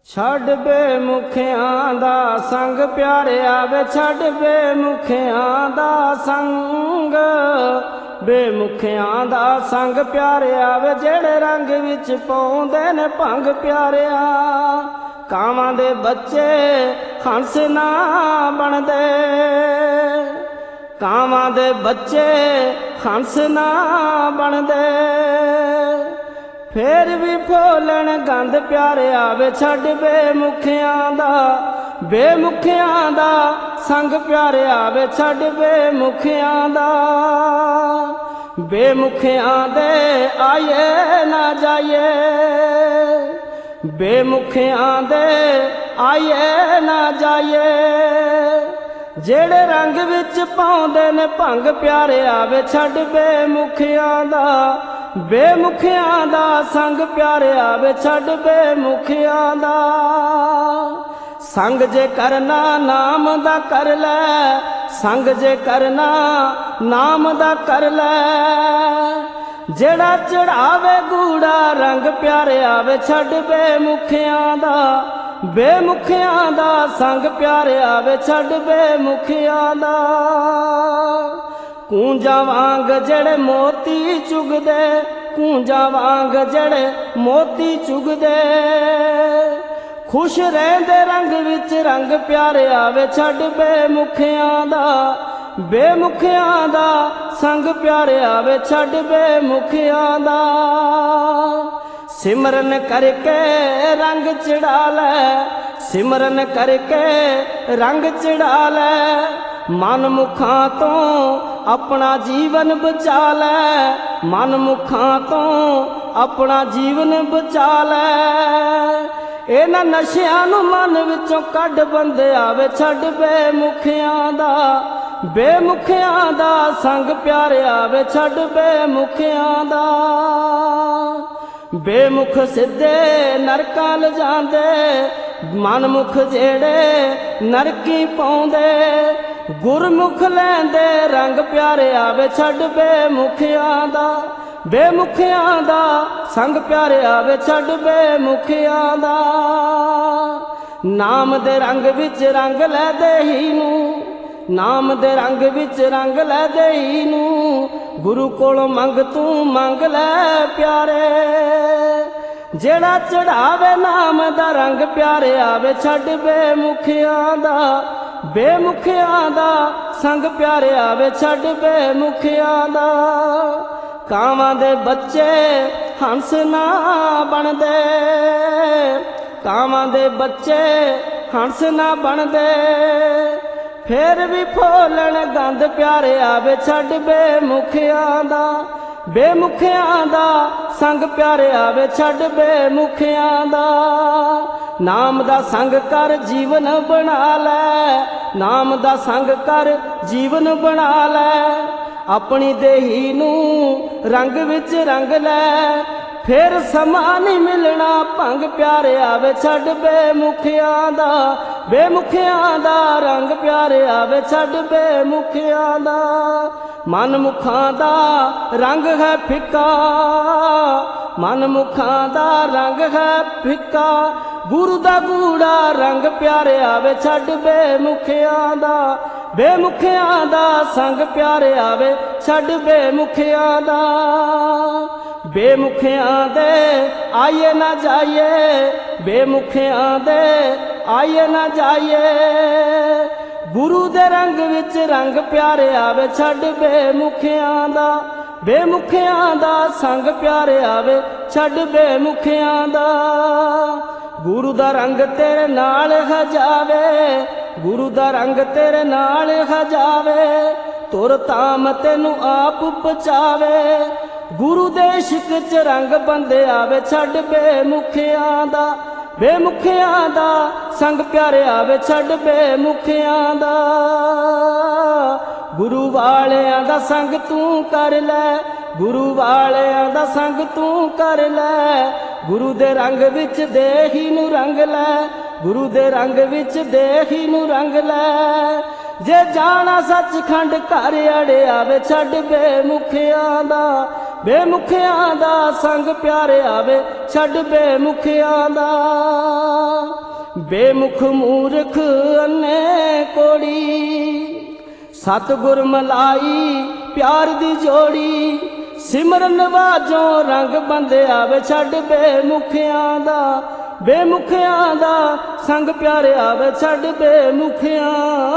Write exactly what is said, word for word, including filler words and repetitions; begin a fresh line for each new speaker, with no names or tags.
ਛੱਡ ਬੇਮੁਖਿਆਂ ਦਾ ਸੰਗ ਪਿਆਰਿਆ ਵੇ, ਛੱਡ ਬੇਮੁਖਿਆਂ ਦਾ ਸੰਗ। ਬੇਮੁਖਿਆਂ ਦਾ ਸੰਗ ਪਿਆਰਿਆ ਵੇ, ਜਿਹੜੇ ਰੰਗ ਵਿੱਚ ਪਾਉਂਦੇ ਨੇ ਭੰਗ ਪਿਆਰਿਆ। ਕਾਵਾਂ ਦੇ ਬੱਚੇ ਹੰਸ ਨਾ ਬਣਦੇ, ਕਾਵਾਂ ਦੇ ਬੱਚੇ ਹੰਸ ਨਾ ਬਣਦੇ। ਫੇਰ ਵੀ ਫੋਲਣ ਗੰਦ ਪਿਆਰਿਆ ਵੇ, ਛੱਡ ਬੇਮੁਖਿਆਂ ਦਾ, ਬੇਮੁਖਿਆਂ ਦਾ ਸੰਗ ਪਿਆਰਿਆ ਵੇ, ਛੱਡ ਬੇਮੁਖਿਆਂ ਦਾ। ਬੇਮੁਖਿਆਂ ਦੇ ਆਏ ਨਾ ਜਾਈਏ, ਬੇਮੁਖਿਆਂ ਦੇ ਆਏ ਨਾ ਜਾਈਏ। ਜਿਹੜੇ ਰੰਗ ਵਿੱਚ ਪਾਉਂਦੇ ਨੇ ਭੰਗ ਪਿਆਰਿਆ ਵੇ, ਛੱਡ ਬੇਮੁਖਿਆਂ ਦਾ, ਬੇਮੁਖਿਆਂ ਦਾ ਸੰਗ ਪਿਆਰਿਆ ਵੇ, ਛੱਡ ਬੇਮੁਖਿਆਂ ਦਾ। ਸੰਗ ਜੇ ਕਰਨਾ ਨਾਮ ਦਾ ਕਰ ਲੈ, ਸੰਗ ਜੇ ਕਰਨਾ ਨਾਮ ਦਾ ਕਰ ਲੈ। ਜਿਹੜਾ ਚੜਾਵੇ ਗੂੜਾ ਰੰਗ ਪਿਆਰਿਆ ਵੇ, ਛੱਡ ਬੇਮੁਖਿਆਂ ਦਾ, ਬੇਮੁਖਿਆਂ ਦਾ ਸੰਗ ਪਿਆਰਿਆ ਵੇ, ਛੱਡ ਬੇਮੁਖਿਆਂ ਦਾ। ਕੂੰਜਾਂ ਵਾਂਗ ਜਿਹੜੇ ਮੋਤੀ ਚੁਗਦੇ, ਕੂੰਜਾਂ ਵਾਂਗ ਜਿਹੜੇ ਮੋਤੀ ਚੁਗਦੇ। ਖੁਸ਼ ਰਹਿੰਦੇ ਰੰਗ ਵਿੱਚ ਰੰਗ ਪਿਆਰਿਆ ਵੇ, ਛੱਡ ਬੇਮੁਖਿਆਂ ਦਾ, ਬੇਮੁਖਿਆਂ ਦਾ ਸੰਗ ਪਿਆਰਿਆ ਵੇ, ਛੱਡ ਬੇਮੁਖਿਆਂ ਦਾ। ਸਿਮਰਨ ਕਰਕੇ ਰੰਗ ਚੜਾ ਲੈ, ਸਿਮਰਨ ਕਰਕੇ ਰੰਗ ਚੜਾ ਲੈ। ਮਨ ਮੁਖਾਂ ਤੋਂ ਆਪਣਾ ਜੀਵਨ ਬਚਾ ਲੈ, ਮਨ ਮੁਖਾਂ ਤੋਂ ਆਪਣਾ ਜੀਵਨ ਬਚਾ ਲੈ। ਇਹਨਾਂ ਨਸ਼ਿਆਂ ਨੂੰ ਮਨ ਵਿੱਚੋਂ ਕੱਢ ਬੰਦਿਆ ਵੇ, ਛੱਡ ਬੇਮੁਖਿਆਂ ਦਾ, ਬੇਮੁਖਿਆਂ ਦਾ ਸੰਗ ਪਿਆਰਿਆ ਵੇ, ਛੱਡ ਬੇਮੁਖਿਆਂ ਦਾ। ਬੇਮੁਖ ਸਿੱਧੇ ਨਰਕਾਂ ਲਿਜਾਂਦੇ, ਮਨਮੁਖ ਜਿਹੜੇ ਨਰਕੀ ਪਾਉਂਦੇ। ਗੁਰਮੁਖ ਲੈਂਦੇ ਰੰਗ ਪਿਆਰਿਆ ਵੇ, ਛੱਡ ਬੇਮੁਖਿਆਂ ਦਾ, ਬੇਮੁਖਿਆਂ ਦਾ ਸੰਗ ਪਿਆਰਿਆ ਵੇ, ਛੱਡ ਬੇਮੁਖਿਆਂ ਦਾ। ਨਾਮ ਦੇ ਰੰਗ ਵਿੱਚ ਰੰਗ ਲੈ ਦੇਹੀ ਨੂੰ, ਨਾਮ ਦੇ ਰੰਗ ਵਿੱਚ ਰੰਗ ਲੈ ਦੇਹੀ ਨੂੰ। ਗੁਰੂ ਕੋਲੋਂ ਮੰਗ ਤੂੰ ਮੰਗ ਲੈ ਪਿਆਰੇ, ਜਿਹੜਾ ਚੜਾਵੇ ਨਾਮ ਦਾ ਰੰਗ ਪਿਆਰਿਆ ਵੇ, ਛੱਡ ਬੇਮੁਖਿਆਂ ਦਾ, ਬੇਮੁਖਿਆਂ ਦਾ ਸੰਗ ਪਿਆਰਿਆ ਵੇ, ਛੱਡ ਬੇਮੁਖਿਆਂ ਦਾ। ਕਾਵਾਂ ਦੇ ਬੱਚੇ ਹੰਸ ਨਾ ਬਣਦੇ, ਕਾਵਾਂ ਦੇ ਬੱਚੇ ਹੰਸ ਨਾ ਬਣਦੇ। ਫੇਰ ਵੀ ਫੋਲਣ ਗੰਦ ਪਿਆਰਿਆ ਵੇ, ਛੱਡ ਬੇਮੁਖਿਆਂ ਦਾ, ਬੇਮੁਖਿਆਂ ਦਾ ਸੰਗ ਪਿਆਰਿਆ ਵੇ, ਛੱਡ ਬੇਮੁਖਿਆਂ ਦਾ। ਨਾਮ ਦਾ ਸੰਗ ਕਰ ਜੀਵਨ ਬਣਾ ਲੈ, ਨਾਮ ਦਾ ਸੰਗ ਕਰ ਜੀਵਨ ਬਣਾ ਲੈ। ਆਪਣੀ ਦੇਹੀ ਨੂੰ ਰੰਗ ਵਿੱਚ ਰੰਗ ਲੈ, ਫੇਰ ਸਮਾਂ ਨਹੀਂ ਮਿਲਣਾ ਭੰਗ ਪਿਆਰਿਆ ਵੇ, ਛੱਡ ਬੇਮੁਖਿਆਂ ਦਾ, ਬੇਮੁਖਿਆਂ ਦਾ ਰੰਗ ਪਿਆਰਿਆ ਵੇ, ਛੱਡ ਬੇਮੁਖਿਆਂ ਦਾ। ਮਨ ਮੁਖਾਂ ਦਾ ਰੰਗ ਹੈ ਫਿੱਕਾ, ਮਨ ਮੁਖਾਂ ਦਾ ਰੰਗ ਹੈ ਫਿੱਕਾ। ਗੁਰੂ ਦਾ ਗੂੜਾ ਰੰਗ ਪਿਆਰਿਆ ਵੇ, ਛੱਡ ਬੇਮੁਖਿਆਂ ਦਾ, ਬੇਮੁਖਿਆਂ ਦਾ ਸੰਗ ਪਿਆਰਿਆ ਵੇ, ਛੱਡ ਬੇਮੁਖਿਆਂ ਦਾ। ਬੇਮੁਖਿਆਂ ਦੇ ਆਈਏ ਨਾ ਜਾਈਏ, ਬੇਮੁਖਿਆਂ ਦੇ ਆਈਏ ਨਾ ਜਾਈਏ। ਗੁਰੂ ਦੇ ਰੰਗ ਵਿੱਚ ਰੰਗ ਪਿਆਰਿਆ ਵੇ, ਛੱਡ ਬੇਮੁਖਿਆਂ ਦਾ, ਬੇਮੁਖਿਆਂ ਦਾ ਸੰਗ ਪਿਆਰਿਆ ਵੇ, ਛੱਡ ਬੇਮੁਖਿਆਂ ਦਾ। ਗੁਰੂ ਦਾ ਰੰਗ ਤੇਰੇ ਨਾਲ ਹੈ ਜਾਵੇ, ਗੁਰੂ ਦਾ ਰੰਗ ਤੇਰੇ ਨਾਲ ਹੈ ਜਾਵੇ। ਤੁਰ ਤਾਮ ਤੈਨੂੰ ਆਪ ਪਚਾਵੇ, ਗੁਰੂ ਦੇ ਇਸ਼ਕ ਚ ਰੰਗ ਬੰਦਿਆ ਵੇ, ਛੱਡ ਬੇਮੁਖਿਆਂ ਦਾ, ਬੇਮੁਖਿਆਂ ਦਾ ਸੰਗ ਪਿਆਰਿਆ ਵੇ, ਛੱਡ ਬੇਮੁਖਿਆਂ ਦਾ। ਗੁਰੂ ਵਾਲਿਆਂ ਦਾ ਸੰਗ ਤੂੰ ਕਰ ਲੈ, ਗੁਰੂ ਵਾਲਿਆਂ ਦਾ ਸੰਗ ਤੂੰ ਕਰ ਲੈ। ਗੁਰੂ ਦੇ ਰੰਗ ਵਿੱਚ ਦੇਹੀ ਨੂੰ ਰੰਗ ਲੈ, ਗੁਰੂ ਦੇ ਰੰਗ ਵਿੱਚ ਦੇਹੀ ਨੂੰ ਰੰਗ ਲੈ। ਜੇ ਜਾਣਾ ਸੱਚਖੰਡ ਘਰ ਅੜਿਆ ਵੇ, ਛੱਡ ਬੇਮੁਖਿਆਂ ਦਾ, ਬੇਮੁਖਿਆਂ ਦਾ ਸੰਗ ਪਿਆਰਿਆ ਵੇ, ਛੱਡ ਬੇਮੁਖਿਆਂ ਦਾ। ਬੇਮੁਖ ਮੂਰਖ ਅੰਨੇ ਕੋੜੀ। ਸਤਿਗੁਰ ਮਲਾਈ ਪਿਆਰ ਦੀ ਜੋੜੀ, ਸਿਮਰਨ ਵਾਜੋਂ ਰੰਗ ਬੰਦਿਆ ਵੇ ਛੱਡ ਬੇਮੁਖਿਆਂ ਦਾ, ਬੇਮੁਖਿਆਂ ਦਾ ਸੰਗ ਪਿਆਰਿਆ ਵੇ ਛੱਡ ਬੇਮੁਖਿਆਂ